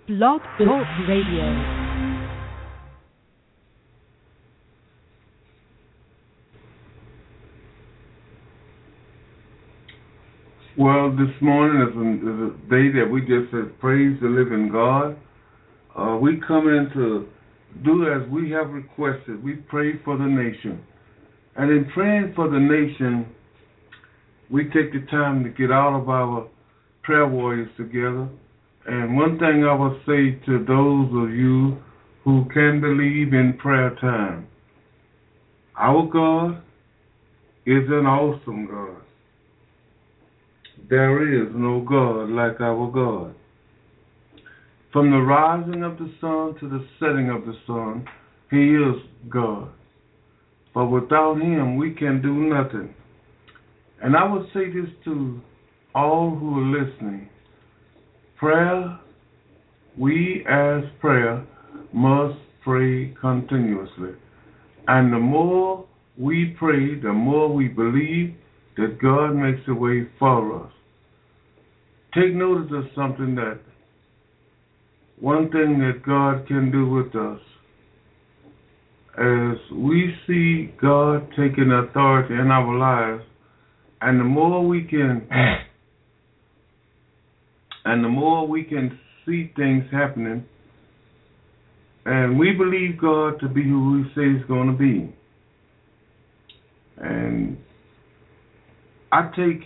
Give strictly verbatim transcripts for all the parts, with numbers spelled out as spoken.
Blog Talk Radio. Well, this morning is a, is a day that we just said, praise the living God. Uh, we come in to do as we have requested. We pray for the nation. And in praying for the nation, we take the time to get all of our prayer warriors together. And one thing I will say to those of you who can believe in prayer time, our God is an awesome God. There is no God like our God. From the rising of the sun to the setting of the sun, He is God. But without Him, we can do nothing. And I would say this to all who are listening. Prayer, we as prayer must pray continuously. And the more we pray, the more we believe that God makes a way for us. Take notice of something, that one thing that God can do with us, as we see God taking authority in our lives, and the more we can and the more we can see things happening, and we believe God to be who we say He's going to be. And I take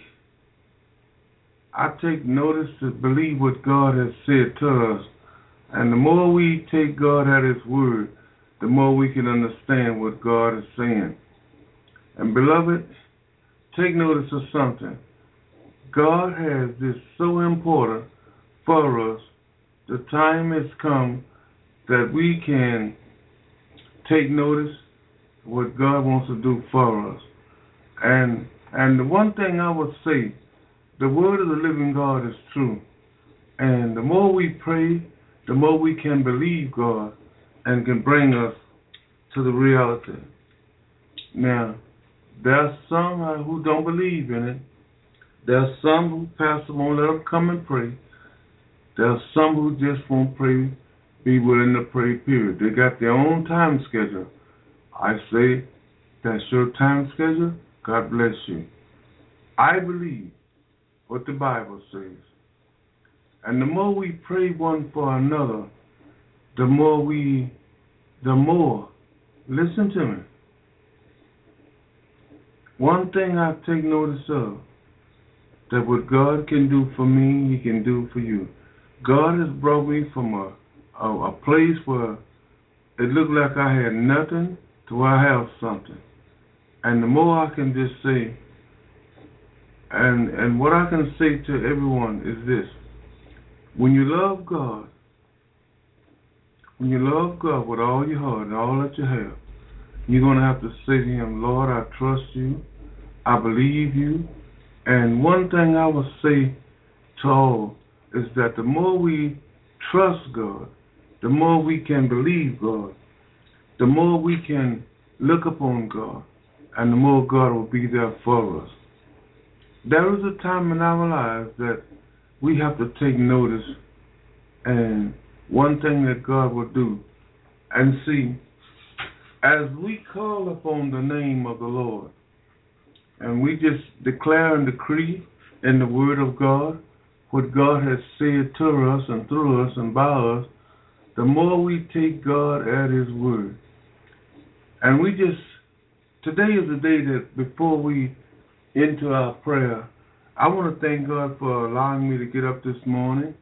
I take notice to believe what God has said to us. And the more we take God at His word, the more we can understand what God is saying. And beloved, take notice of something. God has this so important for us. The time has come that we can take notice of what God wants to do for us. And and the one thing I would say, the word of the living God is true. And the more we pray, the more we can believe God and can bring us to the reality. Now, there are some who don't believe in it. There are some who Pastor won't let them come and pray. There are some who just won't pray, be willing to pray, period. They got their own time schedule. I say, that's your time schedule. God bless you. I believe what the Bible says. And the more we pray one for another, the more we, the more, listen to me. One thing I take notice of, that what God can do for me, He can do for you. God has brought me from a, a, a place where it looked like I had nothing to where I have something. And the more I can just say, and and what I can say to everyone is this: when you love God, when you love God with all your heart and all that you have, you're going to have to say to Him, Lord, I trust you, I believe you. And one thing I will say to all is that the more we trust God, the more we can believe God, the more we can look upon God, and the more God will be there for us. There is a time in our lives that we have to take notice, and one thing that God will do, and see, as we call upon the name of the Lord, and we just declare and decree in the Word of God what God has said to us and through us and by us, the more we take God at His word. And we just, today is the day that before we into our prayer, I want to thank God for allowing me to get up this morning,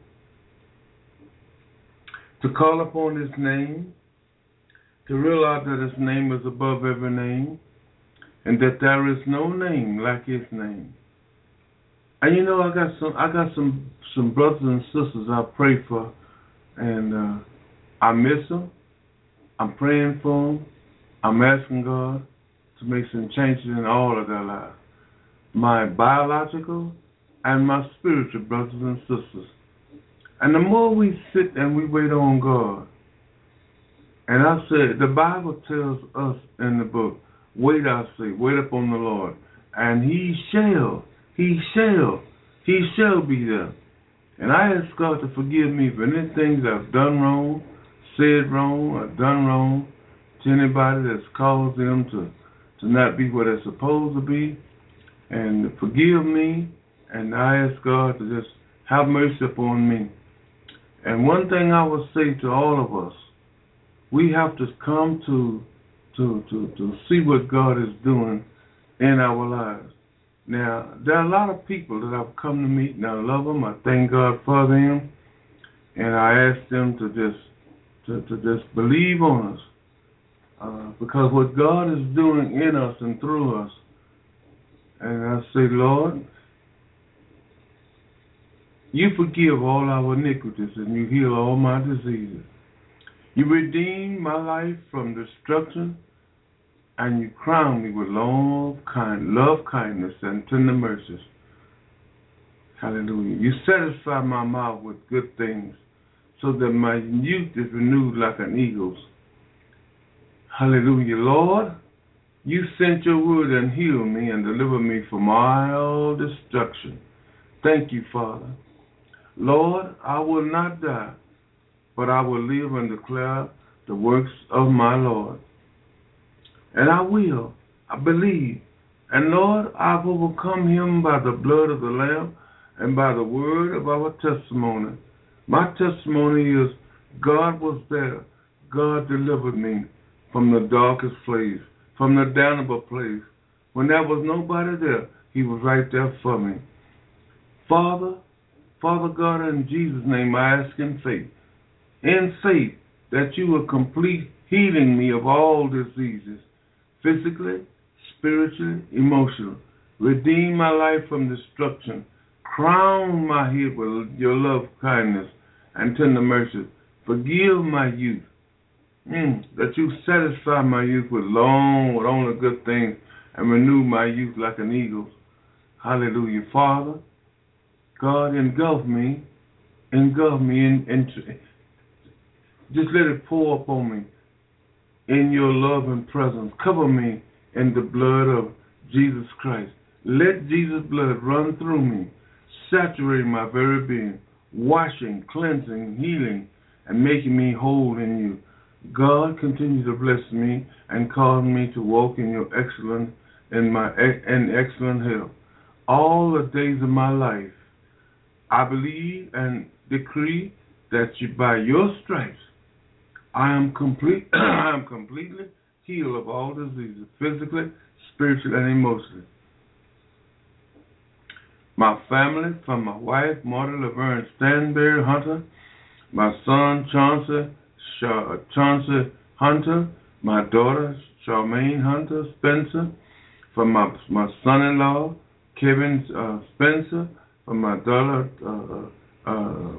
to call upon His name, to realize that His name is above every name, and that there is no name like His name. And you know, I got some, I got some, some brothers and sisters I pray for, and uh, I miss them. I'm praying for them. I'm asking God to make some changes in all of their lives, my biological and my spiritual brothers and sisters. And the more we sit and we wait on God, and I said, the Bible tells us in the book, wait, I say, wait upon the Lord, and He shall, He shall, He shall be there. And I ask God to forgive me for any things I've done wrong, said wrong, or done wrong to anybody that's caused them to, to not be what they're supposed to be. And forgive me, and I ask God to just have mercy upon me. And one thing I will say to all of us, we have to come to to to, to see what God is doing in our lives. Now, there are a lot of people that I've come to meet, and I love them. I thank God for them, and I ask them to just to, to just believe on us, uh, because what God is doing in us and through us. And I say, Lord, you forgive all our iniquities, and you heal all my diseases. You redeem my life from destruction, and you crown me with long, kind, love, kindness, and tender mercies. Hallelujah. You satisfy my mouth with good things, so that my youth is renewed like an eagle's. Hallelujah. Lord, you sent your word and healed me and delivered me from all destruction. Thank you, Father. Lord, I will not die, but I will live and declare the works of my Lord. And I will. I believe. And Lord, I've overcome him by the blood of the Lamb and by the word of our testimony. My testimony is God was there. God delivered me from the darkest place, from the damnable place. When there was nobody there, he was right there for me. Father, Father God, in Jesus' name, I ask in faith, in faith, that you will complete healing me of all diseases, physically, spiritually, emotionally. Redeem my life from destruction. Crown my head with your love, kindness, and tender mercy. Forgive my youth. Mm, that you satisfy my youth with long, with only good things, and renew my youth like an eagle. Hallelujah. Father, God, engulf me, engulf me, in, in, just let it pour upon me in your love and presence. Cover me in the blood of Jesus Christ. Let Jesus' blood run through me, saturating my very being, washing, cleansing, healing, and making me whole in you. God, continue to bless me and cause me to walk in your excellent in my in excellent health all the days of my life. I believe and decree that you, by your stripes, I am complete. I am completely healed of all diseases, physically, spiritually, and emotionally. My family, from my wife, Marta Laverne Stanberry Hunter, my son, Chauncey, Char- Chauncey Hunter, my daughter, Charmaine Hunter Spencer, from my my son-in-law, Kevin uh, Spencer, from my daughter, uh, uh,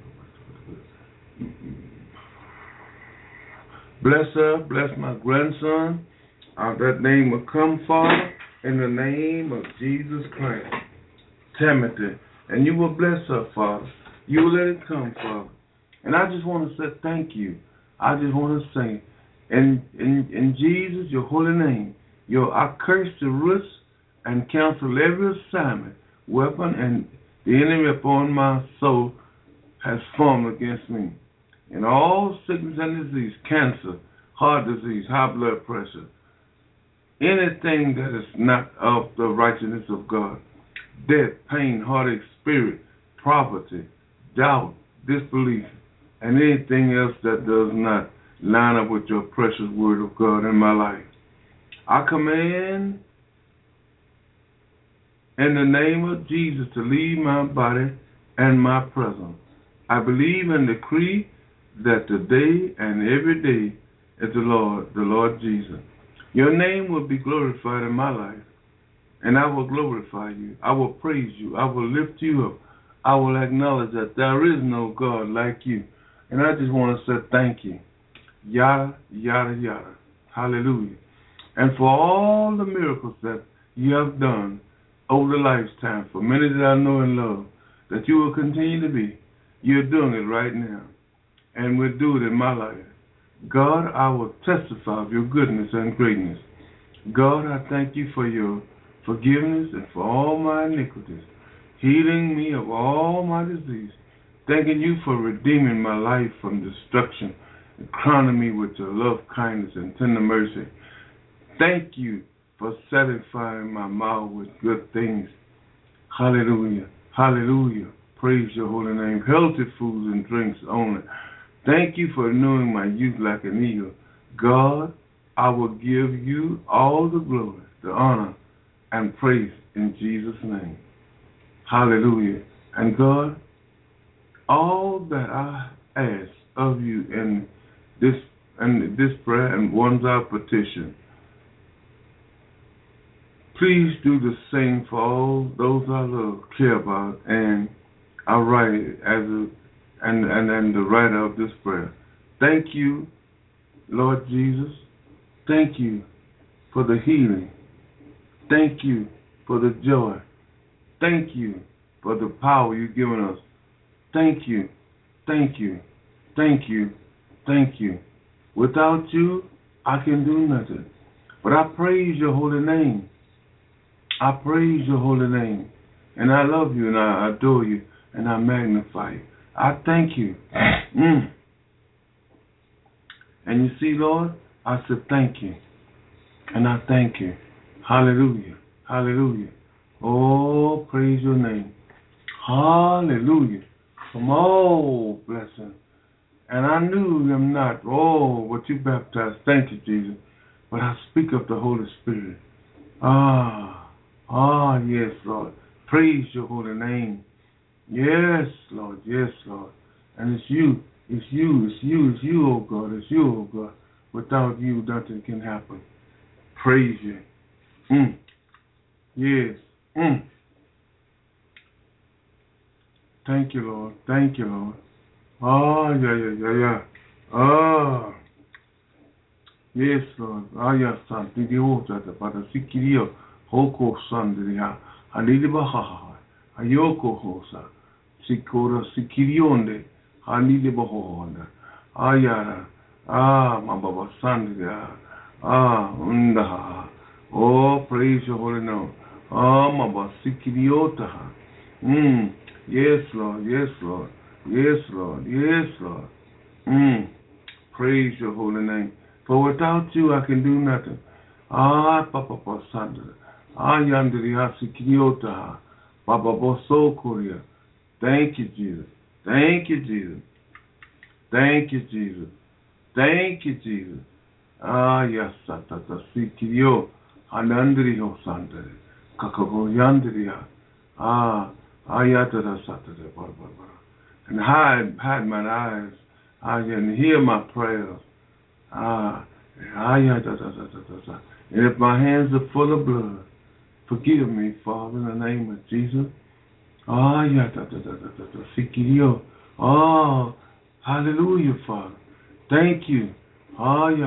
bless her, bless my grandson. Uh, that name will come, Father, in the name of Jesus Christ. Timothy, and you will bless her, Father. You will let it come, Father. And I just want to say thank you. I just want to say, in in, in Jesus, your holy name, your I curse the roots and cancel every assignment, weapon, and the enemy upon my soul has formed against me. And all sickness and disease, cancer, heart disease, high blood pressure, anything that is not of the righteousness of God, death, pain, heartache, spirit, poverty, doubt, disbelief, and anything else that does not line up with your precious word of God in my life. I command in the name of Jesus to leave my body and my presence. I believe and decree that today and every day is the Lord, the Lord Jesus. Your name will be glorified in my life, and I will glorify you. I will praise you. I will lift you up. I will acknowledge that there is no God like you. And I just want to say thank you. Yada, yada, yada. Hallelujah. And for all the miracles that you have done over the lifetime, for many that I know and love, that you will continue to be. You're doing it right now. And will do it in my life. God, I will testify of your goodness and greatness. God, I thank you for your forgiveness and for all my iniquities, healing me of all my disease, Thanking you for redeeming my life from destruction and crowning me with your love, kindness, and tender mercy. Thank you for satisfying my mouth with good things. Hallelujah. Hallelujah. Praise your holy name. Healthy foods and drinks only. Thank you for renewing my youth like an eagle. God, I will give you all the glory, the honor, and praise in Jesus' name. Hallelujah. And God, all that I ask of you in this in this prayer and one's our petition, please do the same for all those I love, care about, and I write it as a and and and the writer of this prayer. Thank you, Lord Jesus. Thank you for the healing. Thank you for the joy. Thank you for the power you've given us. Thank you, thank you, thank you, thank you. Without you, I can do nothing. But I praise your holy name. I praise your holy name. And I love you and I adore you and I magnify you. I thank you. Mm. And you see, Lord, I said thank you. And I thank you. Hallelujah. Hallelujah. Oh, praise your name. Hallelujah. From all blessings. And I knew them not. Oh, what you baptized. Thank you, Jesus. But I speak of the Holy Spirit. Ah. Ah, yes, Lord. Praise your holy name. Yes, Lord. Yes, Lord. And it's you. It's you. It's you. It's you, oh God. It's you, oh God. Without you, nothing can happen. Praise you. Mm. Yes. Mm. Thank you, Lord. Thank you, Lord. Ah, yeah, yeah, yeah, yeah. Ah. Yes, Lord. Ah, yes, son. Did you hold that? But the Sikirio, Hoko, son, did he have? Halibaha, Ayoko Hosa, Sikora, Sikirionde, Halibahoda, Ayara, Ah, Mababa, son, did Ah, Undaha. Oh, praise your holy name. Ah, Mababa, Sikiriota. Hmm. Yes, Lord. Yes, Lord. Yes, Lord. Yes, Lord. Mm. Praise your holy name. For without you, I can do nothing. Ah, Papa Sandra. Ah, Yandri Hasikiyota. Papa Boso Korea. Thank you, Jesus. Thank you, Jesus. Thank you, Jesus. Thank you, Jesus. Ah, yes, Satata Sikiyo. Anandri Hosandre. Kakako Yandria. Ah. And hide, hide my eyes, I can hear my prayers. Ah, and if my hands are full of blood, forgive me, Father, in the name of Jesus. Ah, yeah, oh, hallelujah, Father. Thank you. Ah, yeah,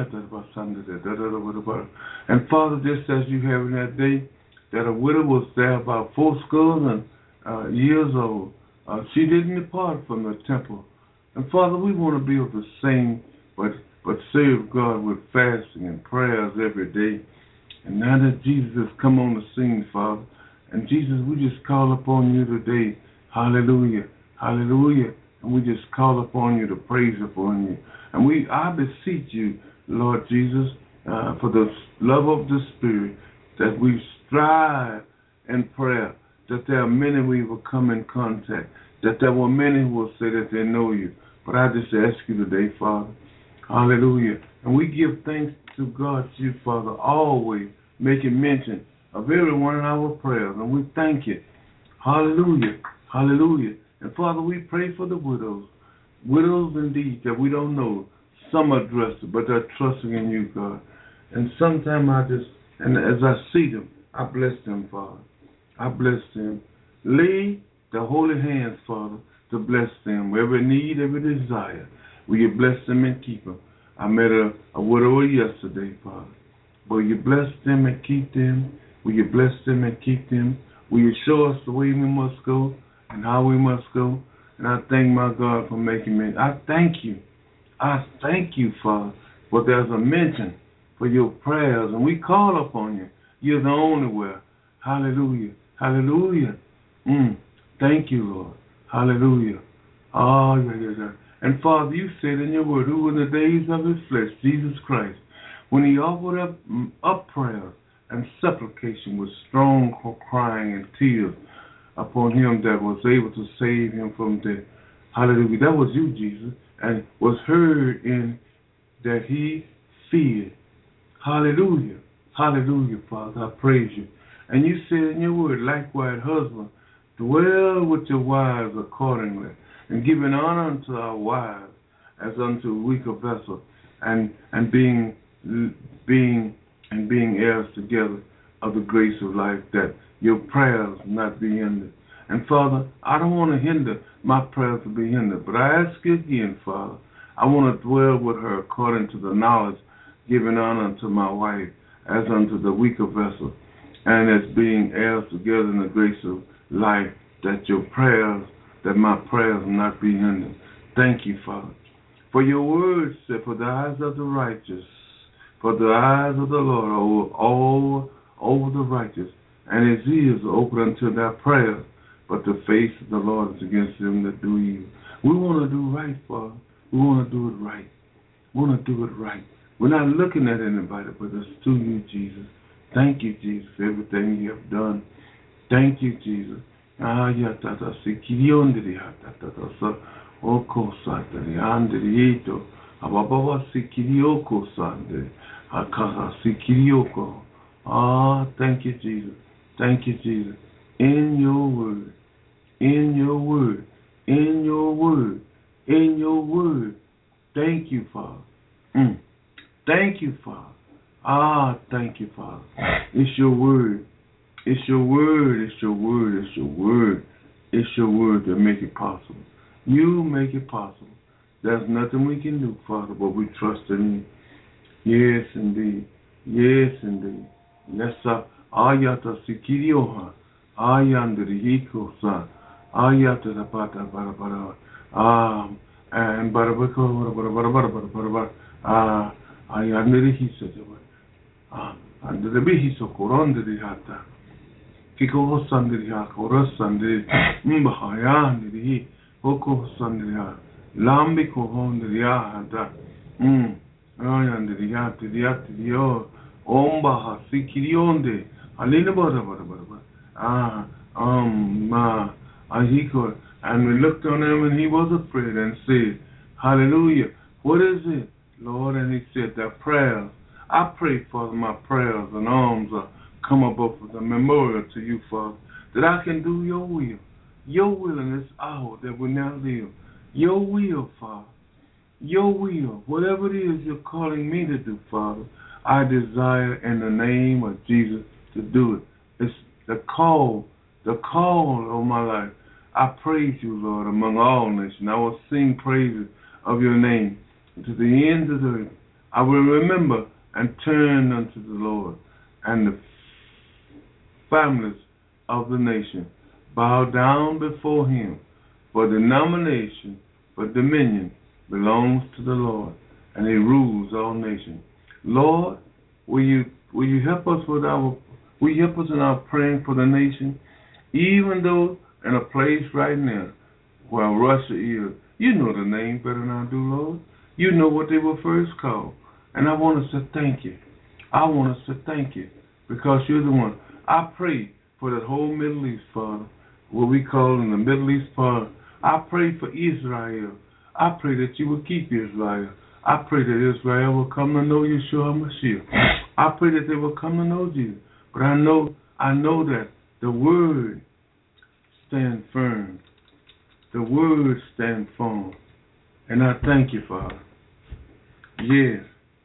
and Father, just as you have in that day, that a widow was there about four skulls and Uh, years old, uh, she didn't depart from the temple. And Father, we want to be able to sing, but but serve God with fasting and prayers every day. And now that Jesus has come on the scene, Father, and Jesus, we just call upon you today. Hallelujah, hallelujah. And we just call upon you to praise upon you. And we, I beseech you, Lord Jesus, uh, for the love of the Spirit, that we strive in prayer, that there are many we will come in contact, that there were many who will say that they know you. But I just ask you today, Father, hallelujah. And we give thanks to God, to you, Father, always making mention of every one of our prayers. And we thank you. Hallelujah. Hallelujah. And Father, we pray for the widows. Widows indeed that we don't know. Some are dressed, but they're trusting in you, God. And sometimes I just, and as I see them, I bless them, Father. I bless them. Lay the holy hands, Father, to bless them. Every need, every desire. Will you bless them and keep them? I met a, a widower yesterday, Father. Will you bless them and keep them? Will you bless them and keep them? Will you show us the way we must go and how we must go? And I thank my God for making me. I thank you. I thank you, Father. But there's a mention for your prayers, and we call upon you. You're the only way. Hallelujah. Hallelujah. Mm. Thank you, Lord. Hallelujah. Ah, yeah, yeah, yeah. And Father, you said in your word, who in the days of his flesh, Jesus Christ, when he offered up, up prayer and supplication with strong crying and tears upon him that was able to save him from death. Hallelujah. That was you, Jesus, and was heard in that he feared. Hallelujah. Hallelujah, Father. I praise you. And you said in your word, likewise, husband, dwell with your wives accordingly, and giving honor unto our wives as unto a weaker vessel, and and being being and being heirs together of the grace of life, that your prayers not be hindered. And Father, I don't want to hinder my prayers to be hindered, but I ask you again, Father, I want to dwell with her according to the knowledge, giving honor unto my wife as unto the weaker vessel, and as being heirs together in the grace of life, that your prayers, that my prayers not be hindered. Thank you, Father. For your word said, for the eyes of the righteous, for the eyes of the Lord are all over the righteous, and his ears are open unto their prayers, but the face of the Lord is against them that do evil. We want to do right, Father. We want to do it right. We want to do it right. We're not looking at anybody, but it's to you, Jesus. Thank you, Jesus, for everything you have done. Thank you, Jesus. Ah, ya tata sikirionde ya tata sa oko satari ande ito ababa sikirioko sande akasa sikirioko. Ah, thank you, Jesus. Thank you, Jesus. In your word, in your word, in your word, in your word. Thank you, Father. Mm. Thank you, Father. Ah, thank you, Father. It's your word. It's your word. It's your word. It's your word. It's your word that make it possible. You make it possible. There's nothing we can do, Father, but we trust in you. Yes, indeed. Yes, indeed. Yes, sir. Ayata sikirioha. Ayandri hiko sa. Ayata da pata bara bara. Ah, and bara bara bara bara bara bara bara bara. Ah, ayandri hisa jawa. Ah, and the bihiso korondri hata. Kiko sandri ha, koras sandri. Mbahayandri. Hoko sandri ha. Lambi kohondri ha hata. Hmm. Ayandri hata hata yo. Omba ha sikirionde. Alina bara bara bara bara. Ah, um, ma, ahiko. And we looked on him and he was afraid and said, hallelujah, what is it, Lord? And he said, that prayers, I pray, Father, my prayers and alms are come above the memorial to you, Father, that I can do your will, your will in this hour that we now live, your will, Father, your will, whatever it is you're calling me to do, Father, I desire in the name of Jesus to do it. It's the call, the call of my life. I praise you, Lord, among all nations. I will sing praises of your name to the ends of the earth. I will remember and turn unto the Lord, and the families of the nation bow down before him. For the nomination for dominion belongs to the Lord, and he rules all nations. Lord, will you will you help us with our will you help us in our praying for the nation, even though in a place right now where Russia is, you know the name better than I do, Lord. You know what they were first called. And I want to say thank you. I want to say thank you because you're the one. I pray for that whole Middle East, Father, what we call in the Middle East part. I pray for Israel. I pray that you will keep Israel. I pray that Israel will come to know Yeshua HaMashiach. I pray that they will come to know Jesus. But I know, I know that the word stands firm. The word stands firm. And I thank you, Father. Yes.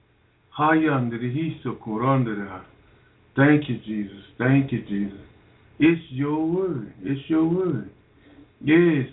Thank you, Jesus. Thank you, Jesus. It's your word. It's your word. Yes.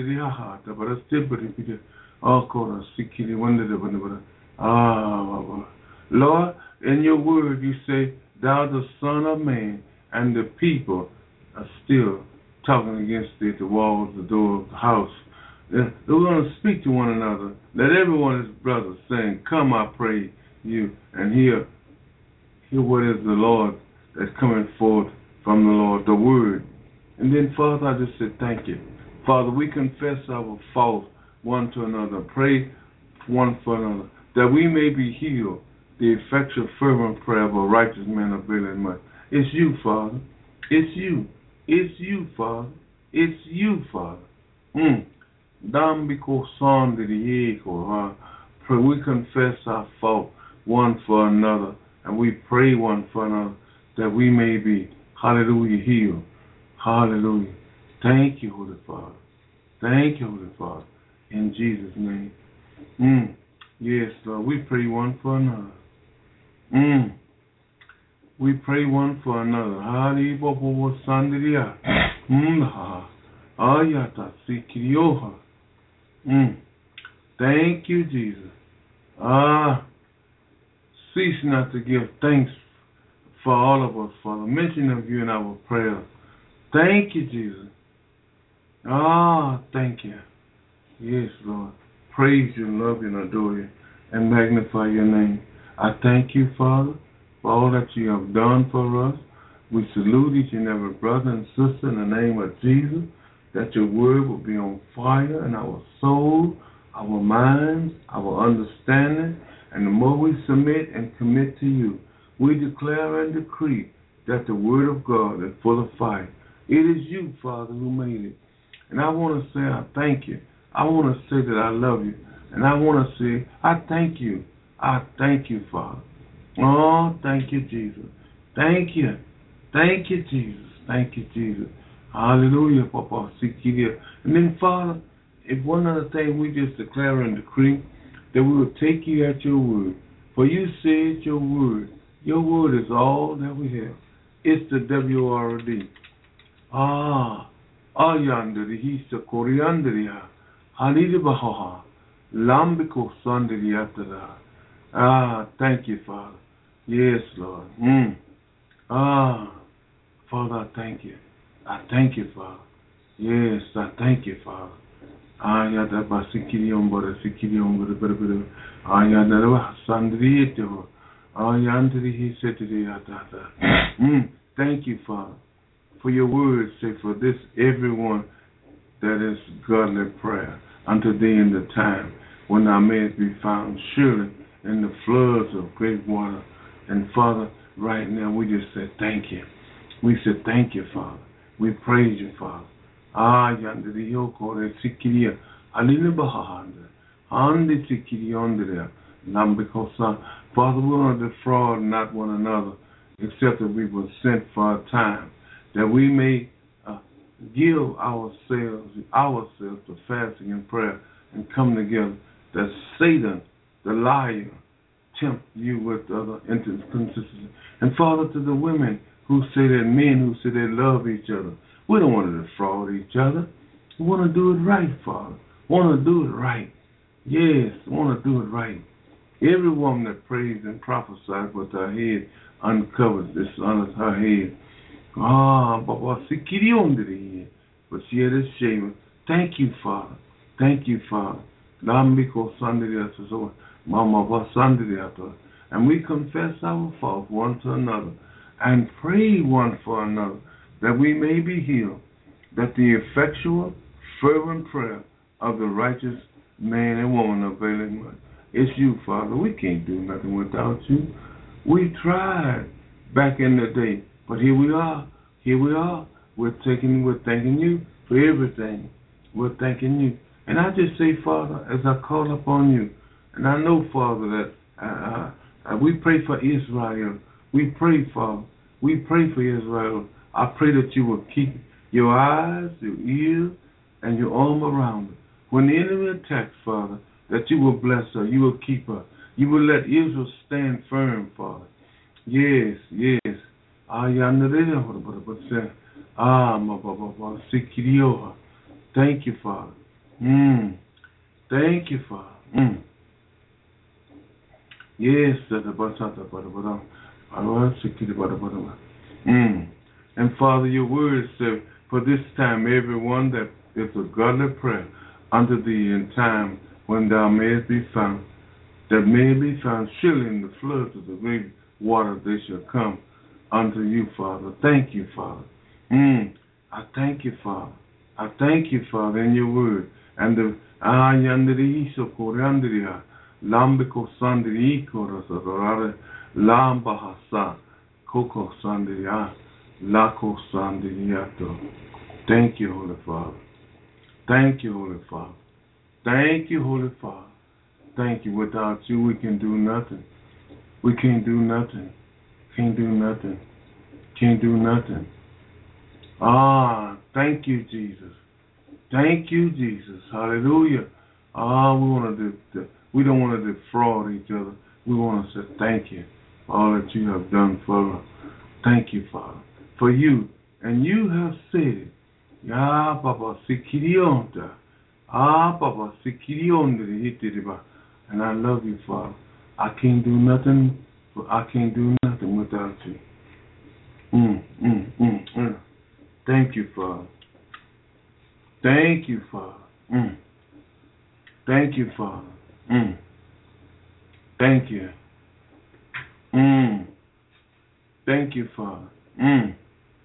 Ah, Lord, in your word you say, thou the Son of Man, and the people are still talking against it, the walls, the door of the house. They're going to speak to one another. Let everyone is brothers saying, come, I pray you, and hear, hear what is the Lord that's coming forth from the Lord, the word. And then, Father, I just say thank you. Father, we confess our faults one to another. Pray one for another, that we may be healed. The effectual fervent prayer of a righteous man availeth much. It's you, Father. It's you. It's you, Father. It's you, Father. Mm. We confess our fault one for another, and we pray one for another, that we may be, hallelujah, healed. Hallelujah. Thank you, Holy Father. Thank you, Holy Father. In Jesus' name. Mm. Yes, Lord. We pray one for another. Mm. We pray one for another. Mm. Thank you, Jesus. Ah, cease not to give thanks for all of us, for the mention of you in our prayer. Thank you, Jesus. Ah, thank you. Yes, Lord. Praise you, love you, and adore you, and magnify your name. I thank you, Father, for all that you have done for us. We salute each and every brother and sister in the name of Jesus, that your word will be on fire in our soul, our minds, our understanding, and the more we submit and commit to you, we declare and decree that the word of God is full of fire. It is you, Father, who made it. And I want to say I thank you. I want to say that I love you. And I want to say I thank you. I thank you, Father. Oh, thank you, Jesus. Thank you. Thank you, Jesus. Thank you, Jesus. Hallelujah, Papa. And then, Father, if one other thing we just declare and decree, that we will take you at your word. For you said your word. Your word is all that we have. It's the W R O D. Ah, ayandri hisa koriandria, halidibaha, lambiko sandriatara. Ah, thank you, Father. Yes, Lord. Mm. Ah, Father, I thank you. I thank you, Father. Yes, I thank you, Father. Ayada basikirium bora sikirium bora bora bora. Ayada sandriato. Ayandri hisa triatata. Mm. Thank you, Father, for your words say, for this everyone that is godly prayer unto thee in the time when thou mayest be found surely in the floods of great water. And Father, right now we just say thank you. We say thank you, Father. We praise you, Father. Ah, yonder the yoko de sikiria, alina bahanda, andi sikiri yonder, nambikosa. Father, we want to defraud not one another, except that we were sent for a time, that we may uh, give ourselves, ourselves to fasting and prayer and come together, that Satan, the liar, tempt you with other inconsistency. And Father, to the women who say that men who say they love each other, we don't want to defraud each other. We want to do it right, Father. We want to do it right. Yes, we want to do it right. Every woman that prays and prophesies with her head uncovered, this under her head. Ah, Baba, sikiri under the head. But she had a shame. Thank you, Father. Thank you, Father. Lambiko Sandria, Mama Basandria. And we confess our fault one to another and pray one for another, that we may be healed, that the effectual, fervent prayer of the righteous man and woman availeth much. It's you, Father. We can't do nothing without you. We tried back in the day, but here we are. Here we are. We're taking, we're thanking you for everything. We're thanking you. And I just say, Father, as I call upon you, and I know, Father, that uh, uh, we pray for Israel. We pray, Father. We pray for Israel. I pray that you will keep your eyes, your ears, and your arm around her. When the enemy attacks, Father, that you will bless her, you will keep her. You will let Israel stand firm, Father. Yes, yes. Ah, thank you, Father. Mm. Thank you, Father. Mm. Yes, mm. And Father, your word said, for this time, everyone that is a godly prayer unto thee in time when thou mayest be found, that may be found surely in the floods of the great water they shall come unto you, Father. Thank you, Father. Mm. I thank you, Father. I thank you, Father, in your word. and the Ayandri Sokorandria, Lambiko Sandri Korosarare, Lamba Hasa, Koko Sandria, Lako Sandriato. Thank you, Holy Father. Thank you, Holy Father. Thank you, Holy Father. Thank you. Without you, we can do nothing. We can't do nothing. Can't do nothing. Can't do nothing. Ah, thank you, Jesus. Thank you, Jesus. Hallelujah. Ah, we want to do, we don't want to defraud each other. We want to say thank you for all that you have done for us. Thank you, Father, for you. And you have said, Ya Papa Sikirionta. Ah, Papa Sikirionta. And I love you, Father. I can't do nothing. I can't do nothing without you. Mm, mm, mm, mm. Thank you, Father. Thank you, Father. Mm. Thank you, Father. Mm. Thank you. Mm. Thank you, Father. Mm.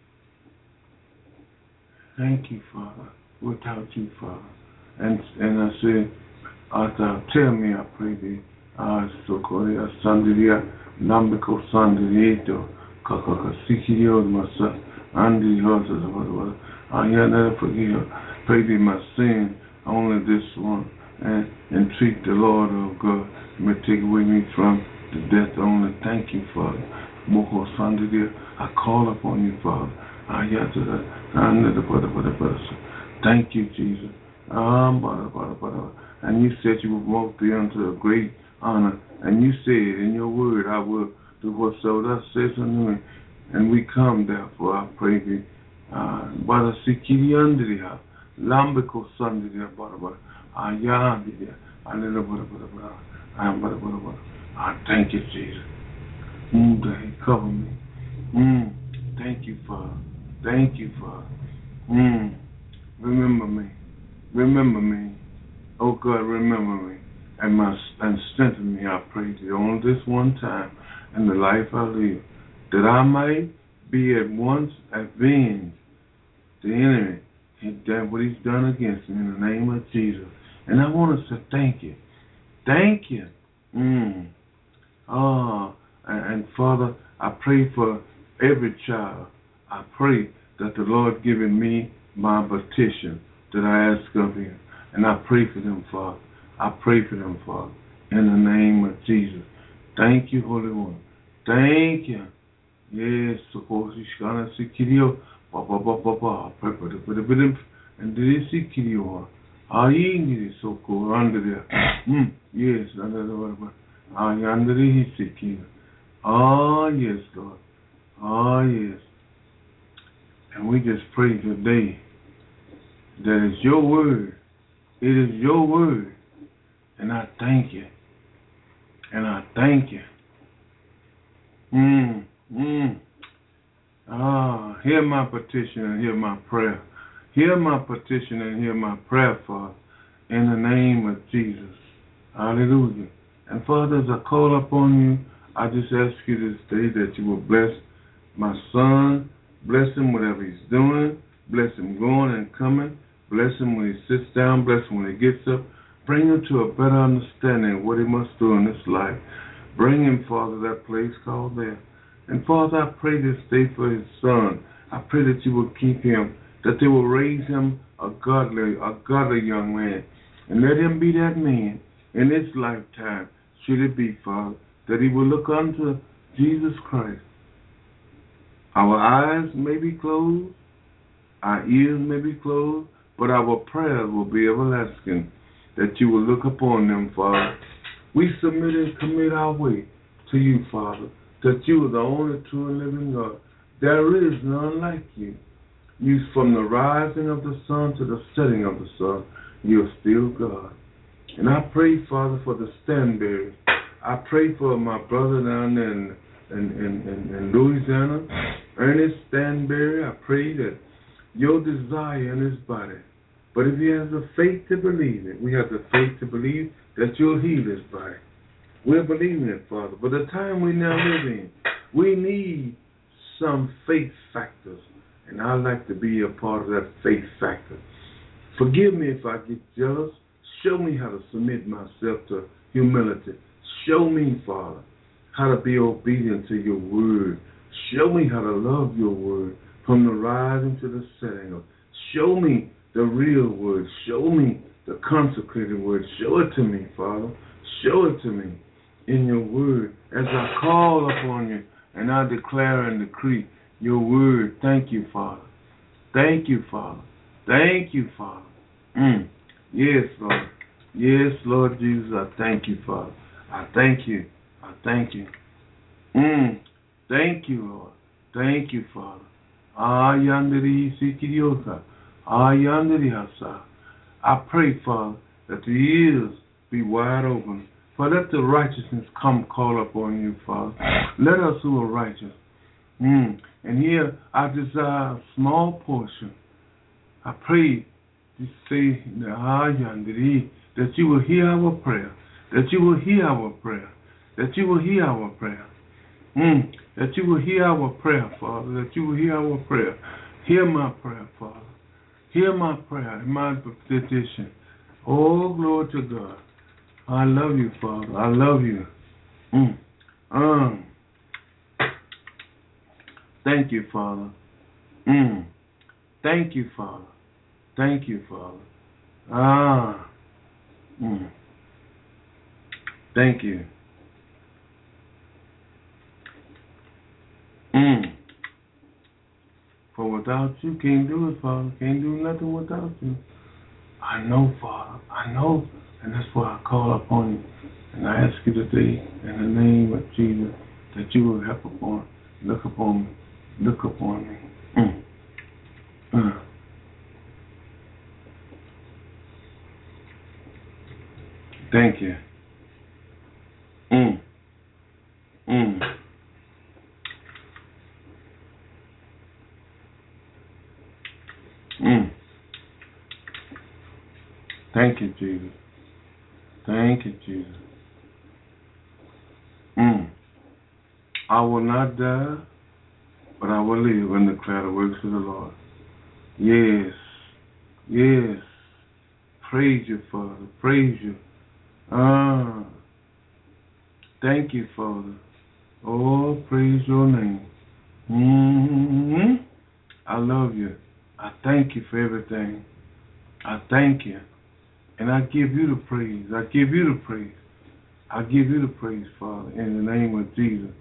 Thank you, Father. Without you, Father. And and I say, Ata, tell me, I pray thee, Ah, Sokoria, Sandiria, Lambiko Sandirito, Kakaka Sikirio, Masa, Andi Hosa, I never forgive. Pray thee my sin, only this one, and entreat the Lord of God, may take away me from the death only. Thank you, Father. Moko Sandiria, I call upon you, Father. I hear to that. Thank you, Jesus. Um, and you said you would walk thee unto a great honor. And you said in your word, I will do whatsoever thou says unto me. And we come, therefore, I pray thee. Bada Sikiri Andria, Lambiko Sandria, Bada Ayandria, Alena Bada Bada I am Bada Bada I thank you, Jesus. Mm, that cover me. Mm, thank you, Father. Thank you, Father. Mm, remember me. Remember me. Oh God, remember me. And my and strengthen me, I pray thee, on this one time in the life I live, that I might be at once avenged the enemy. He done what he's done against me in the name of Jesus. And I want to say thank you. Thank you. Mm. Oh, and, and Father, I pray for every child. I pray that the Lord giving me my petition that I ask of him. And I pray for them, Father. I pray for them, Father, in the name of Jesus. Thank you, Holy One. Thank you. Yes, suppose you shall see Kirio. Papa, papa, papa. Pray for the bit and did he see Kirio? I need so cool under there. Mm, yes, under the water. I under the Kirio. Ah, yes, Lord. Ah, yes. And we just pray today that it's your word. It is your word. And I thank you. And I thank you. Mm, mm. Ah, hear my petition and hear my prayer. Hear my petition and hear my prayer, Father, in the name of Jesus. Hallelujah. And Father, as I call upon you, I just ask you this day that you will bless my son, bless him whatever he's doing, bless him going and coming, bless him when he sits down, bless him when he gets up, bring him to a better understanding of what he must do in this life. Bring him, Father, that place called there. And Father, I pray this day for his son. I pray that you will keep him, that they will raise him a godly, a godly young man, and let him be that man in his lifetime, should it be, Father, that he will look unto Jesus Christ. Our eyes may be closed, our ears may be closed, but our prayers will be everlasting, that you will look upon them, Father. We submit and commit our way to you, Father, that you are the only true and living God. There is none like you. You, from the rising of the sun to the setting of the sun, you are still God. And I pray, Father, for the Stanberry. I pray for my brother down there in, in, in, in, in Louisiana, Ernest Stanberry. I pray that your desire in his body. But if he has the faith to believe it, we have the faith to believe that you'll heal his body. We're believing it, Father. But the time we now live in, we need some faith factors. And I'd like to be a part of that faith factor. Forgive me if I get jealous. Show me how to submit myself to humility. Show me, Father, how to be obedient to your word. Show me how to love your word from the rising to the setting of. Show me the real word. Show me the consecrated word. Show it to me, Father. Show it to me in your word as I call upon you and I declare and decree your word. Thank you, Father. Thank you, Father. Thank you, Father. Mm. Yes, Lord. Yes, Lord Jesus, I thank you, Father. I thank you. I thank you. Mm. Thank you, Lord. Thank you, Father. Ayandere sikiriosa. Ayandere hasa. I pray, Father, that the ears be wide open. For let the righteousness come call upon you, Father. Let us who are righteous. Mm. And here I desire a small portion. I pray to say that you will hear our prayer. That you will hear our prayer. That you will hear our prayer. Mm. That you will hear our prayer, Father. That you will hear our prayer. Hear my prayer, Father. Hear my prayer and my petition. Oh, glory to God. I love you, Father. I love you. Mm. Um. Thank you, Father. Mm. Thank you, Father. Thank you, Father. Ah. Mm. Thank you. Mm. For without you, can't do it, Father. Can't do nothing without you. I know, Father. I know. And that's why I call upon you. And I ask you today, in the name of Jesus, that you will help upon, look upon me. Look upon me. Mm. Uh. Thank you. Mm. Mm. Mm. Thank you, Jesus. Thank you, Jesus. Mm. I will not die, but I will live and declare the works of the Lord. Yes. Yes. Praise you, Father. Praise you. Ah. Thank you, Father. Oh, praise your name. Mm-hmm. I love you. I thank you for everything. I thank you. And I give you the praise. I give you the praise. I give you the praise, Father, in the name of Jesus.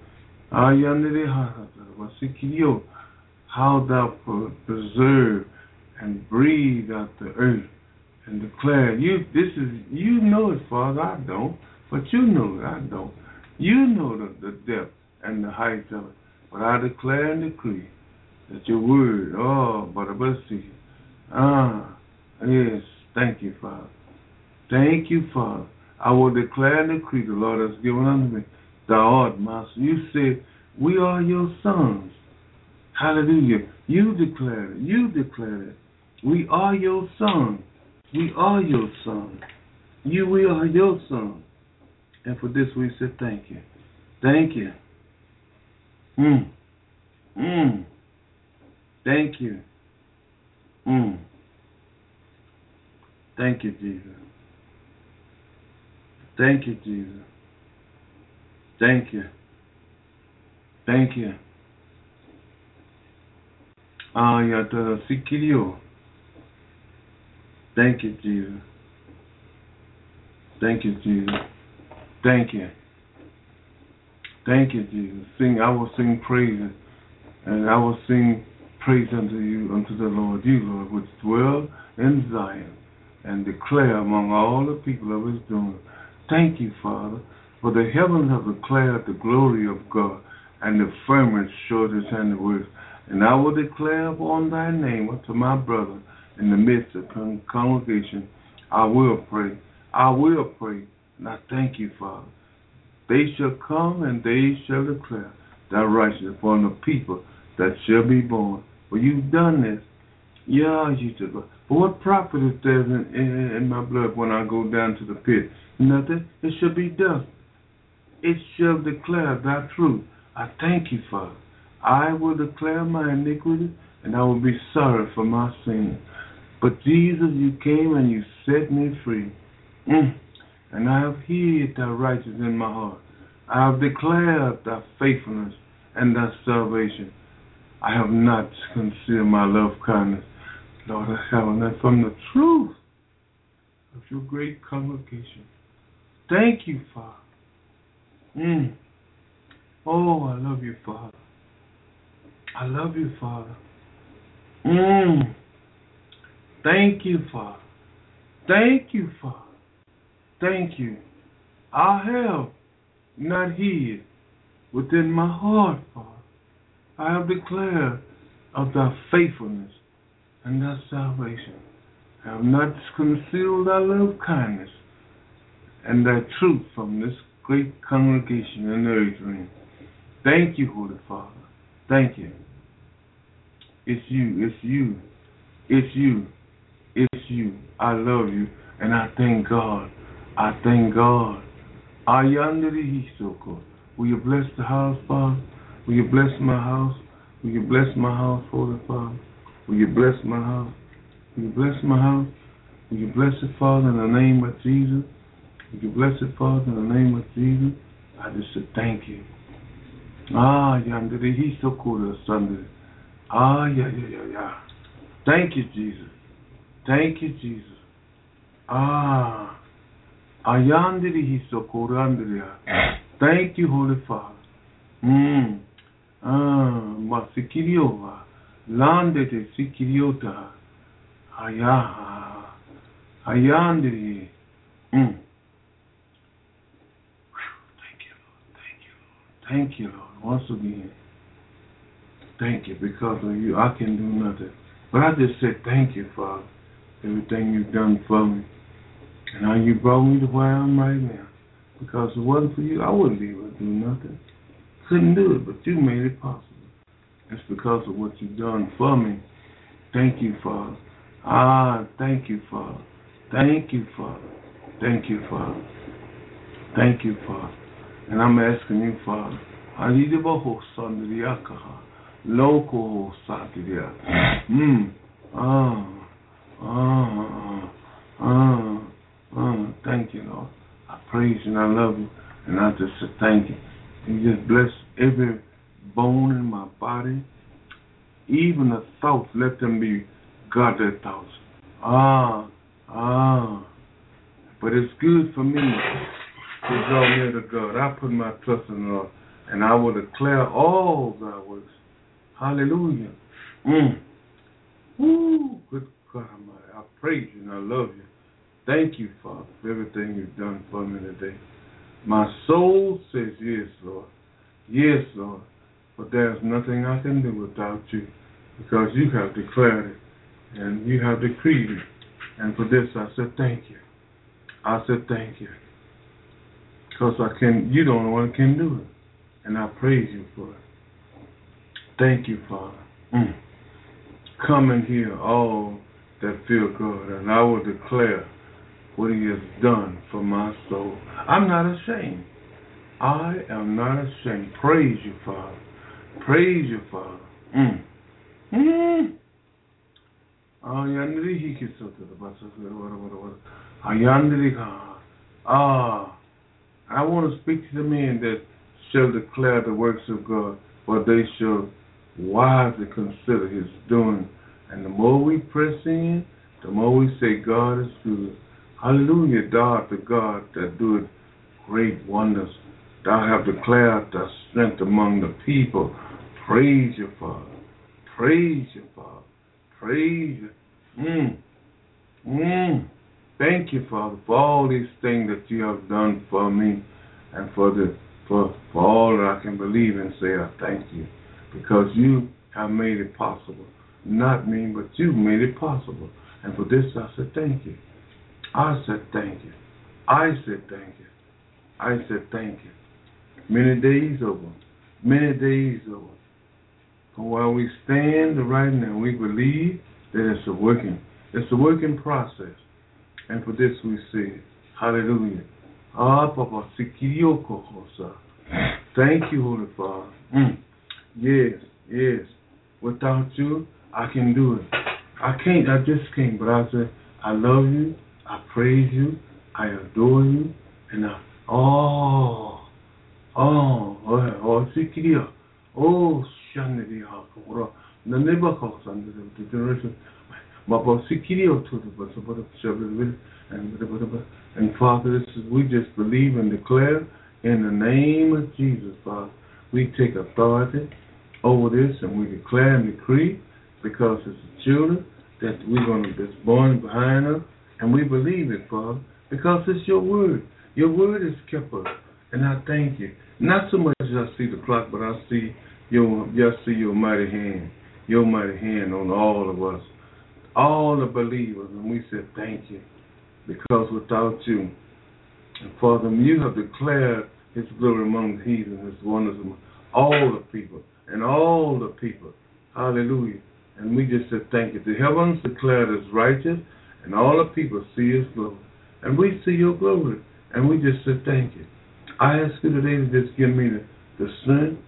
How thou preserve and breathe out the earth and declare. You, this is, you know it, Father. I don't. But you know it. I don't. You know the, the depth and the height of it. But I declare and decree that your word, oh, but I must see. Ah, yes, thank you, Father. Thank you, Father. I will declare and decree the Lord has given unto me. Thou art my son. You said, we are your sons. Hallelujah. You declared it. You declared it. We are your sons. We are your sons. You, we are your sons. And for this we say thank you. Thank you. Mm. Mm. Thank you. Mm. Thank you, Jesus. Thank you, Jesus. Thank you. Thank you. Ah, yata sikirio. Thank you, Jesus. Thank you, Jesus. Thank you. Thank you, Jesus. Sing, I will sing praise, and I will sing praise unto you, unto the Lord, you, Lord, which dwell in Zion, and declare among all the people of his doing. Thank you, Father, for the heavens have declared the glory of God, and the firmament showed his handiwork. And I will declare upon thy name unto my brother in the midst of the congregation. I will pray. I will pray. And I thank you, Father. They shall come and they shall declare thy righteousness upon the people that shall be born. For you've done this. Yeah, you took it. But what profit is there in, in, in my blood when I go down to the pit? Nothing. It shall be done. It shall declare thy truth. I thank you, Father. I will declare my iniquity, and I will be sorry for my sin. But Jesus, you came and you set me free. Mm. And I have hid thy righteousness in my heart. I have declared thy faithfulness and thy salvation. I have not concealed my love kindness. Lord, I have not from the truth of your great congregation. Thank you, Father. Mm. Oh, I love you, Father. I love you, Father. Mm. Thank you, Father. Thank you, Father. Thank you. I have not hid within my heart, Father. I have declared of thy faithfulness and thy salvation. I have not concealed thy love kindness and thy truth from this great congregation in the earth realm. Thank you, Holy Father. Thank you. It's you, it's you, it's you, it's you. I love you, and I thank God. I thank God. Ayandere-hisoko. Will you bless the house, Father? Will you bless my house? Will you bless my house, Holy Father? Will you bless my house? Will you bless my house? Will you bless it, Father, in the name of Jesus? Will you bless it, Father, in the name of Jesus? I just said thank you. Ah, yandere-hisoko, Sunday. Ah, yeah, yeah, yeah, yeah. Thank you, Jesus. Thank you, Jesus. Ah. Ayandere-hisoko, randere. Thank you, Holy Father. Mm. Ah, masikiriova. Landete sikiriota. Ayaha. Ayandere. Mm. Thank you, Lord. Thank you, Lord. Thank you, Lord. Once again. Thank you. Because of you, I can do nothing. But I just said thank you, Father. Everything you've done for me. And how you brought me to where I am right now. Because if it wasn't for you, I wouldn't be able to do nothing. Couldn't do it, but you made it possible. It's because of what you've done for me. Thank you, Father. Ah, thank you, Father. Thank you, Father. Thank you, Father. Thank you, Father. And I'm asking you, Father. Alidibaho Sandriakaha. Loco Satiria. Hmm. Ah. Ah. Ah. Ah. Thank you, Lord. I praise you and I love you. And I just say thank you. And you just bless every bone in my body. Even the thoughts, let them be godly thoughts. Ah, ah. But it's good for me to draw near to God. I put my trust in the Lord. And I will declare all thy works. Hallelujah. Mm. Woo, good God Almighty. I praise you and I love you. Thank you, Father, for everything you've done for me today. My soul says yes, Lord. Yes, Lord. But there's nothing I can do without you, because you have declared it and you have decreed it. And for this I said thank you. I said thank you. Because I can you don't know what can do it. And I praise you for it. Thank you, Father. Mm. Come and hear all that feel good, and I will declare what he has done for my soul. I'm not ashamed. I am not ashamed. Praise you, Father. Praise you, Father. Mm. Mm. Ah, I want to speak to the men that shall declare the works of God, for they shall wisely consider his doing. And the more we press in, the more we say God is good. Hallelujah, thou art the God that doeth great wonders. Thou have declared thy strength among the people. Praise you, Father. Praise you, Father. Praise you. Mm. Mm. Thank you, Father, for all these things that you have done for me, and for the for for all that I can believe and say I thank you, because you have made it possible. Not me, but you made it possible. And for this I said thank you. I said thank you. I said thank you. I said thank you. Many days over. Many days over. But while we stand right now, we believe that it's a working. It's a working process. And for this we say, hallelujah. Ah, Papa, Sikiyoko Hosa. Thank you, Holy Father. Mm. Yes, yes. Without you, I can do it. I can't, I just can't, but I say, I love you, I praise you, I adore you, and I, oh, oh, oh, oh, Sikiria, oh, Shanidi Hakura, the neighbor house under the generation, my boss Sikiria to the bus about the and and Father, this is, we just believe and declare in the name of Jesus, Father. We take authority over this and we declare and decree because it's the children that we're going to be born behind us, and we believe it, Father, because it's your word. Your word is kept us, and I thank you. Not so much as I see the clock, but I see your, just see your mighty hand, your mighty hand on all of us, all the believers, and we said thank you, because without you, and Father, you have declared His glory among the heathen, His wonders among all the people, and all the people. Hallelujah. And we just said thank you. The heavens declared as righteous, and all the people see His glory. And we see your glory, and we just said thank you. I ask you today to just give me the, the strength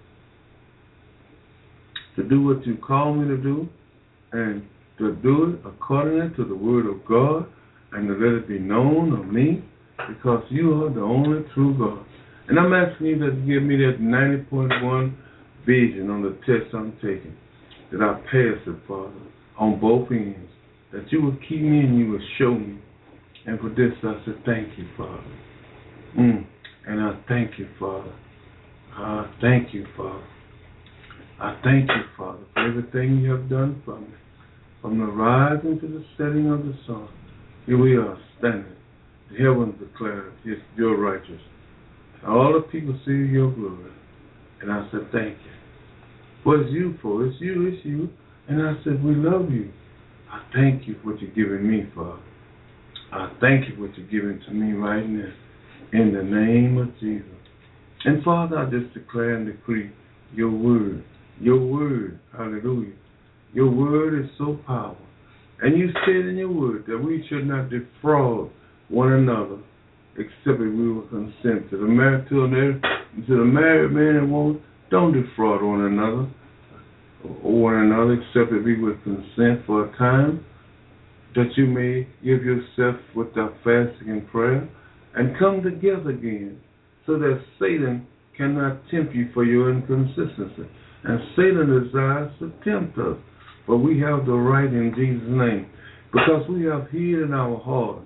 to do what you call me to do, and to do it according to the word of God, and to let it be known of me, because you are the only true God. And I'm asking you to give me that ninety point one vision on the test I'm taking, that I pass it, Father, on both ends, that you will keep me and you will show me. And for this, I say thank you, Father. Mm. And I thank you, Father. I thank you, Father. I thank you, Father, for everything you have done for me. From the rising to the setting of the sun, here we are standing. The heavens declare your righteousness. All the people see your glory. And I said, thank you. What is you for? It's you, it's you. And I said, we love you. I thank you for what you're giving me, Father. I thank you for what you're giving to me right now. In the name of Jesus. And Father, I just declare and decree your word. Your word. Hallelujah. Your word is so powerful. And you said in your word that we should not defraud one another, except if we will consent to the married to, to the married man and woman. Don't defraud one another, or one another, except if we will consent for a time, that you may give yourself without fasting and prayer, and come together again, so that Satan cannot tempt you for your inconsistency. And Satan desires to tempt us, but we have the right in Jesus' name, because we have hid in our hearts.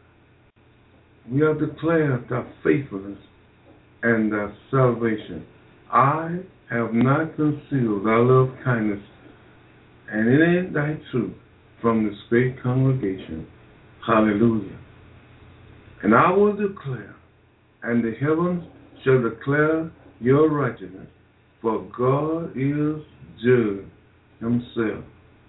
We have declared our faithfulness and our salvation. I have not concealed thy love kindness and in thy truth from this great congregation. Hallelujah. And I will declare, and the heavens shall declare your righteousness, for God is judge himself.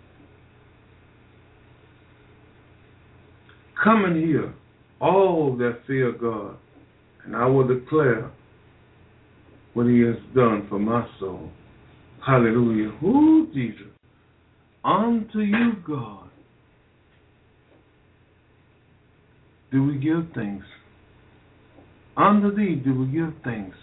Come and hear, all that fear God, and I will declare what he has done for my soul. Hallelujah. Who, Jesus? Unto you, God, do we give thanks. Unto thee do we give thanks.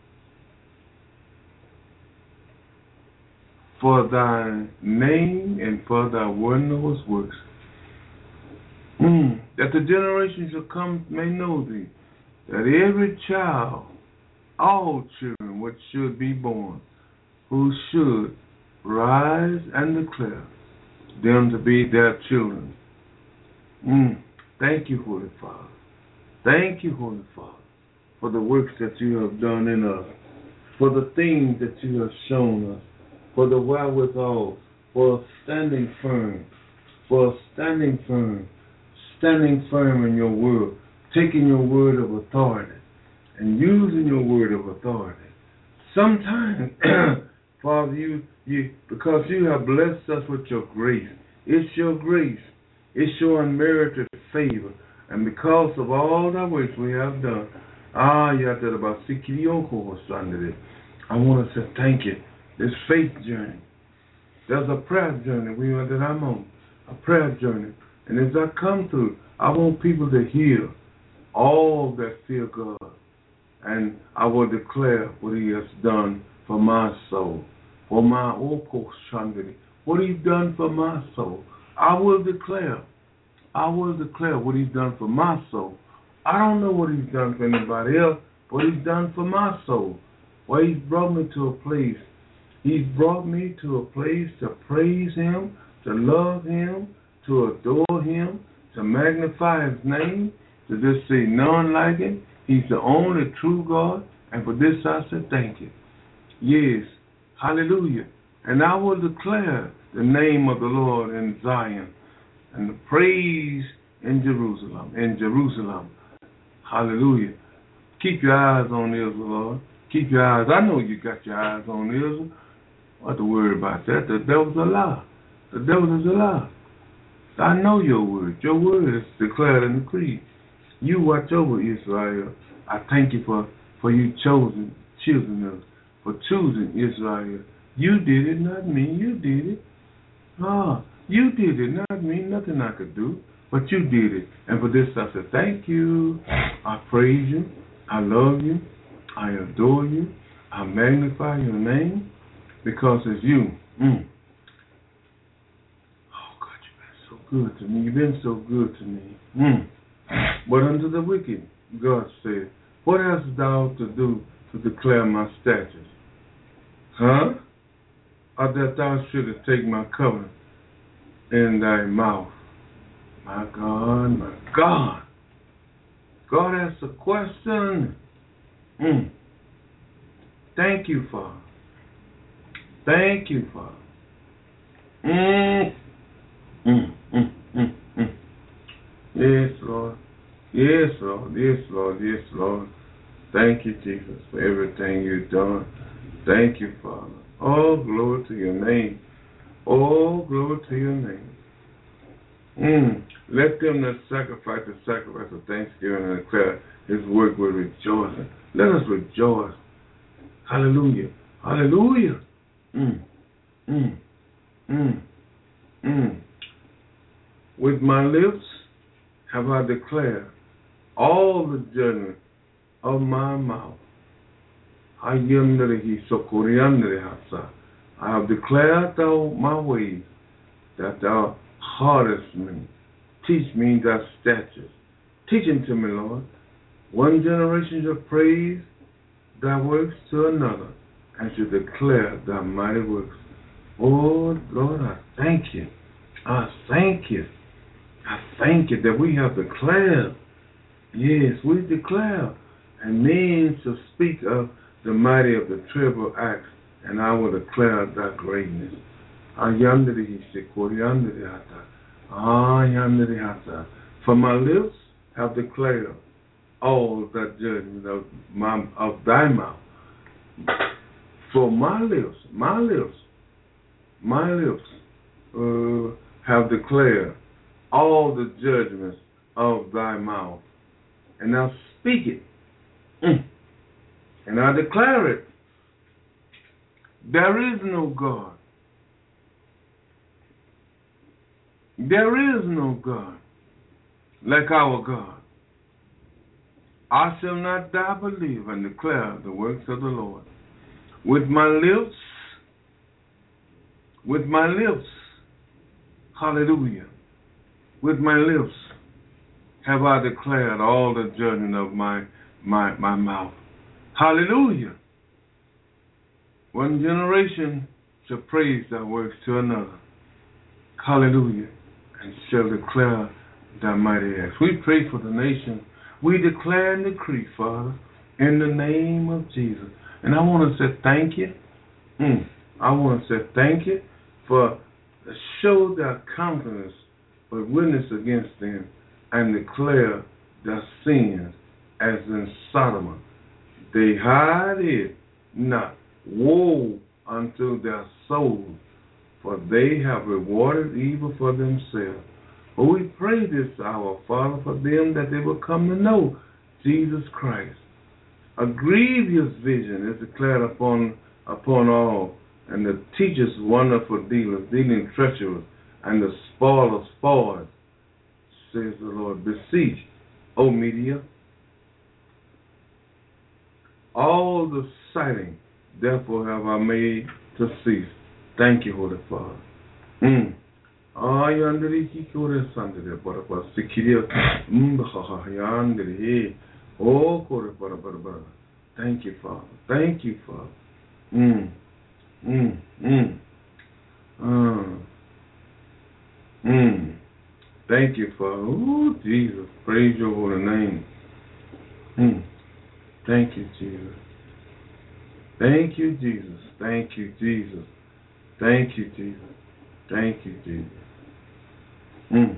For thy name and for thy wondrous works. Mm, that the generations shall come may know thee, that every child, all children which should be born, who should rise and declare them to be their children. Mm, thank you, Holy Father. Thank you, Holy Father, for the works that you have done in us, for the things that you have shown us, for the wherewithal, for standing firm, for standing firm, standing firm in your word, taking your word of authority and using your word of authority. Sometimes, Father, you, you, because you have blessed us with your grace, it's your grace, it's your unmerited favor, and because of all the works we have done, ah, about Sunday, I want to say thank you. This faith journey, there's a prayer journey we that I'm on, a prayer journey. And as I come through, I want people to hear all that fear God. And I will declare what he has done for my soul, for my Oko Shandri, what he's done for my soul. I will declare. I will declare what he's done for my soul. I don't know what he's done for anybody else, but he's done for my soul. Well, he's brought me to a place. He's brought me to a place to praise him, to love him, to adore him, to magnify his name, to just say none like him. He's the only true God, and for this I say thank you. Yes, hallelujah. And I will declare the name of the Lord in Zion, and the praise in Jerusalem, in Jerusalem. Hallelujah. Keep your eyes on Israel, Lord. Keep your eyes. I know you got your eyes on Israel. What to worry about that? The devil's a lie. The devil is a lie. I know your word. Your word is declared in the creed. You watch over Israel. I thank you for, for you chosen, choosing us, for choosing Israel. You did it, not me. You did it. Ah, you did it, not me. Nothing I could do, but you did it. And for this I said thank you. I praise you. I love you. I adore you. I magnify your name because it's you. Mm. Oh, God, you've been so good to me. You've been so good to me. Mm. But unto the wicked, God said, what hast thou to do to declare my statutes? Huh? Or that thou shouldest take my covenant in thy mouth. My God, my God. God asks a question. Mm. Thank you, Father. Thank you, Father. Mm. Mm, mm, mm, mm. Yes, Lord. Yes, Lord. Yes, Lord. Yes, Lord. Thank you, Jesus, for everything you've done. Thank you, Father. Oh, glory to your name. Oh, glory to your name. Mm. Let them that sacrifice the sacrifice of thanksgiving and declare his work with rejoicing. Let us rejoice. Hallelujah. Hallelujah. Mm. Mm. Mm. Mm. With my lips have I declared all the judgment of my mouth. I have declared thou my ways, that thou heartest me. Teach me thy statutes. Teach them to me, Lord. One generation shall praise thy works to another, and shall declare thy mighty works. Oh, Lord, I thank you. I thank you. I thank you that we have declared. Yes, we declare. And men shall speak of the mighty of the terrible acts, and I will declare thy greatness. For my lips have declared all that judgment of, my, of thy mouth. For my lips, my lips, my lips uh, have declared all the judgments of thy mouth. And now speak it. Mm. And I declare it. There is no God. There is no God like our God. I shall not die but live and declare the works of the Lord. With my lips, with my lips, hallelujah, with my lips have I declared all the judgment of my, my, my mouth. Hallelujah. One generation shall praise thy works to another. Hallelujah. And shall declare thy mighty acts. We pray for the nation. We declare and decree, Father, in the name of Jesus. And I want to say thank you. Mm. I want to say thank you for show their countenance, but witness against them and declare their sins as in Sodom. They hide it not. Woe unto their souls, for they have rewarded evil for themselves. But we pray this hour, Father, for them that they will come to know Jesus Christ. A grievous vision is declared upon upon all, and the teachers wonderful dealers, dealing treacherous, and the spoil of spoils, says the Lord. Beseech, O media, all the sighting, therefore have I made to cease. Thank you, Holy Father. Mm. Ayandri Kikore Sandre Baraba Sikiria Mbaha Yandri. Oh Kore Barabara. Thank you, Father. Thank you, Father. Mm. Mm. Mm. Uh. Mm. Thank you, Father. Oh, Jesus. Praise your holy name. Mm. Thank you, Jesus. Thank you, Jesus. Thank you, Jesus. Thank you, Jesus. Thank you, Jesus. Mm.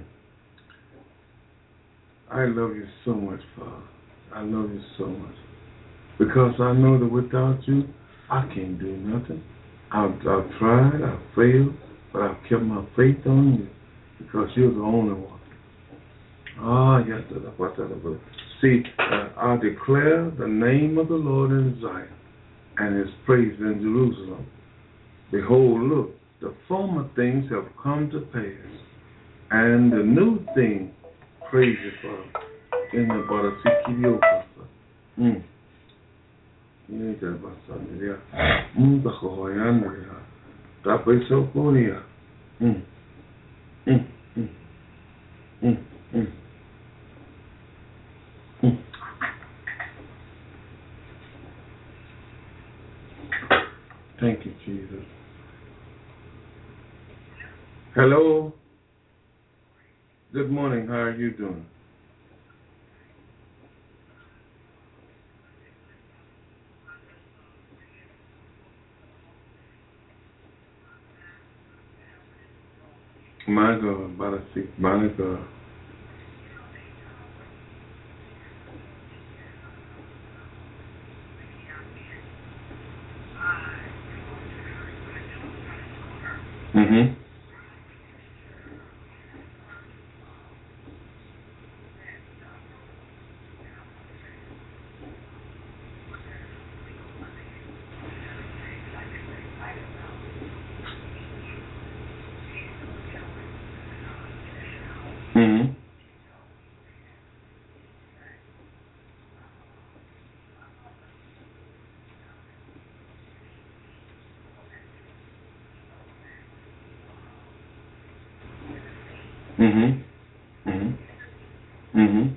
I love you so much, Father. I love you so much. Because I know that without you, I can't do nothing. I've, I've tried, I've failed, but I've kept my faith on you because you're the only one. Ah, yes, see, uh, I declare the name of the Lord in Zion and his praise in Jerusalem. Behold, look, the former things have come to pass, and the new thing, praise you, Father, in the Barasikirioka. Mm. Mm, mm, mm, mm, mm, mm. Thank you, Jesus. Hello. Good morning. How are you doing? My God, Barasik, my God. Mm-hmm. Mm-hmm. Mm-hmm. Mm-hmm. Mm-hmm.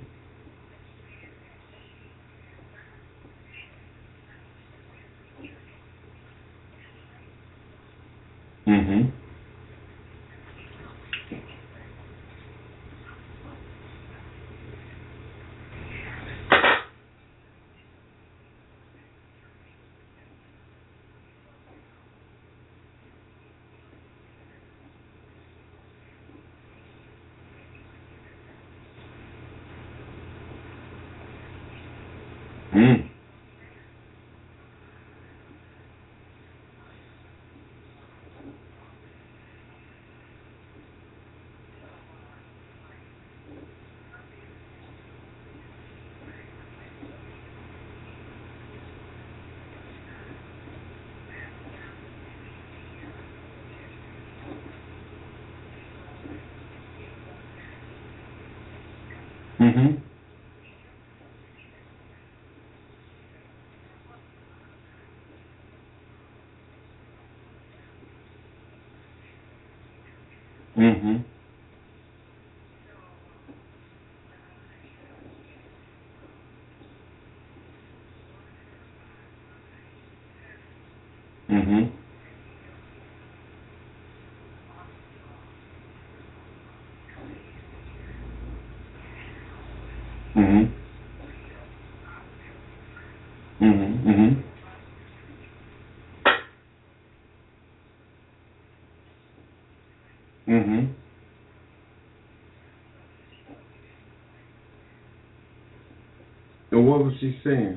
Mm-hmm. Mm. Mm-hmm. Mm-hmm. Mm-hmm. Mm-hmm. Mm-hmm. Mm-hmm. Mm-hmm. And what was she saying?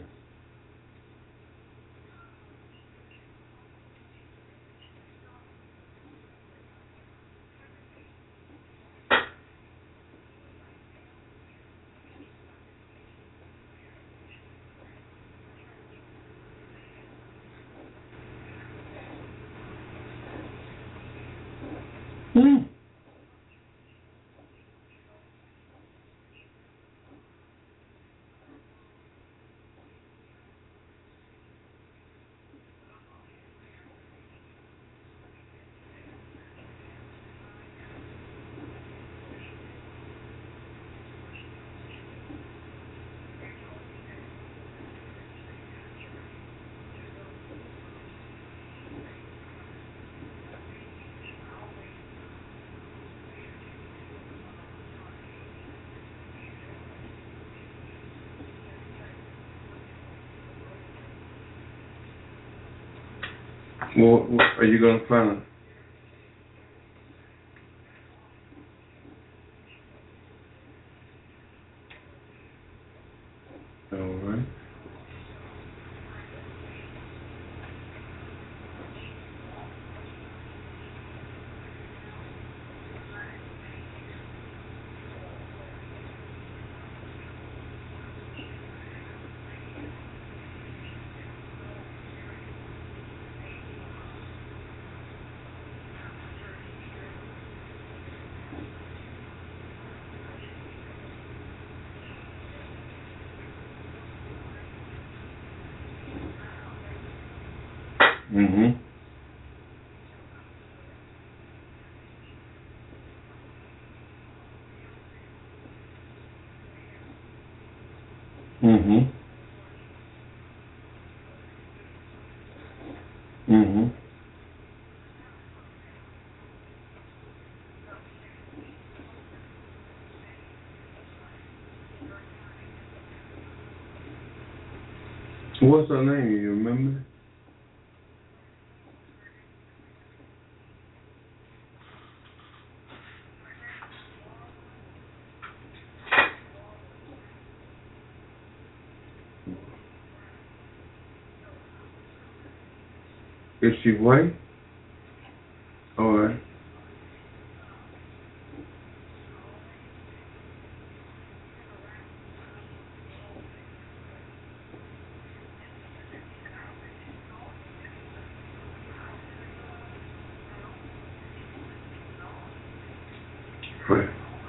Mm. Well, what are you gonna find it? All right. Mhm. Mhm. Mhm. What's her name? You remember? Is she white? All right. Right.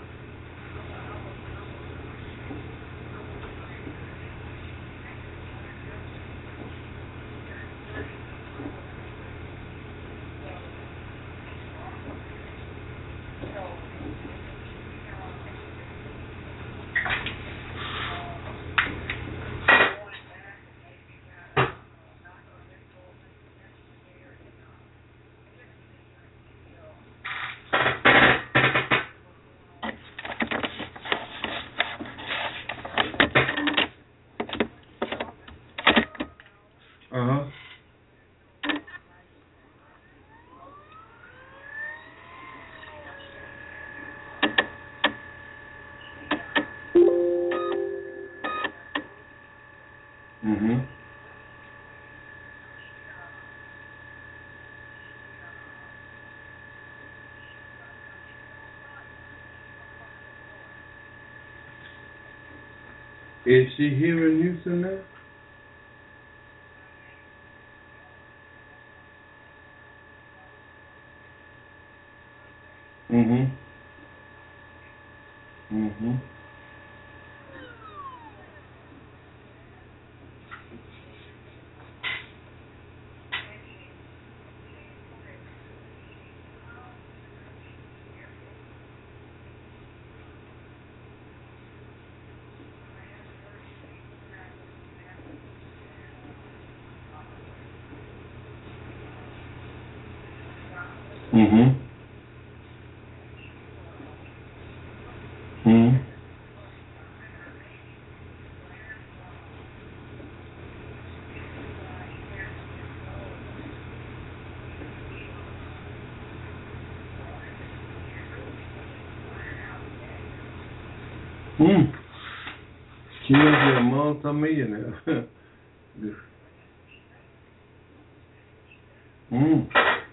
Uh huh. Mhm. Is she here in Houston now? Mhm. Mhm. Mhm. Mhm. Mm. She must be a multi-millionaire. Mm.